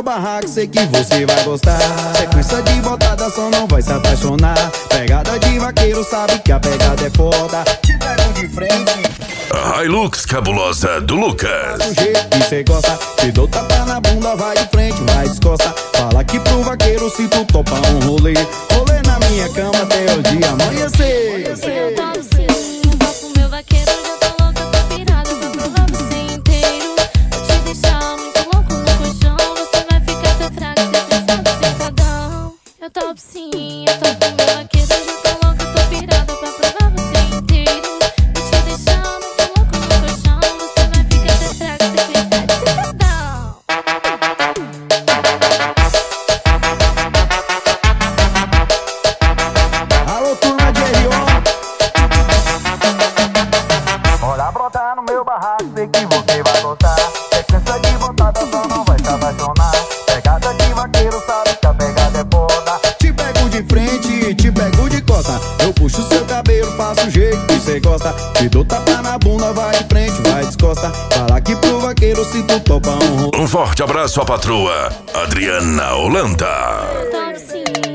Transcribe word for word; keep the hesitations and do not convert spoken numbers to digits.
meu barraco, sei que você vai gostar. Sequência de botada, só não vai se apaixonar. Pegada de vaqueiro, sabe que a pegada é foda. Te pego de frente. A Hilux cabulosa do Lucas. Do jeito que cê gosta, te dou tapa na bunda, vai de frente, vai descosta. Fala aqui pro vaqueiro se tu topa um rolê. Rolê na minha cama até o dia amanhecer. Eu topo sim, eu topo meu vaqueiro. Já tô louca, tô pirada, vou provar você inteiro. Vou te deixar muito louco no colchão. Você vai ficar tão fraco, cê pensando sentadão. Eu topo sim, eu topo meu vaqueiro. Já tô louca, tô pirada, pra provar você inteiro. Vou te deixar muito louco no colchão. Você vai ficar tão fraco, cê pensando sentadão. Alô, turma de R O. Bora brotar no meu barraco, sei que você vai gostar. Sequência de botada, só não vai se apaixonar. Pegada de vaqueiro, sabe que a pegada é foda. Te pego de frente, te pego de costa. Eu puxo seu cabelo, faço o jeito que cê gosta. Te dou tapa na bunda, vai de frente, vai descosta. Fala aqui pro vaqueiro se tu topa um rolê. Um forte abraço à patroa Adriana Holanda. Eu topo sim.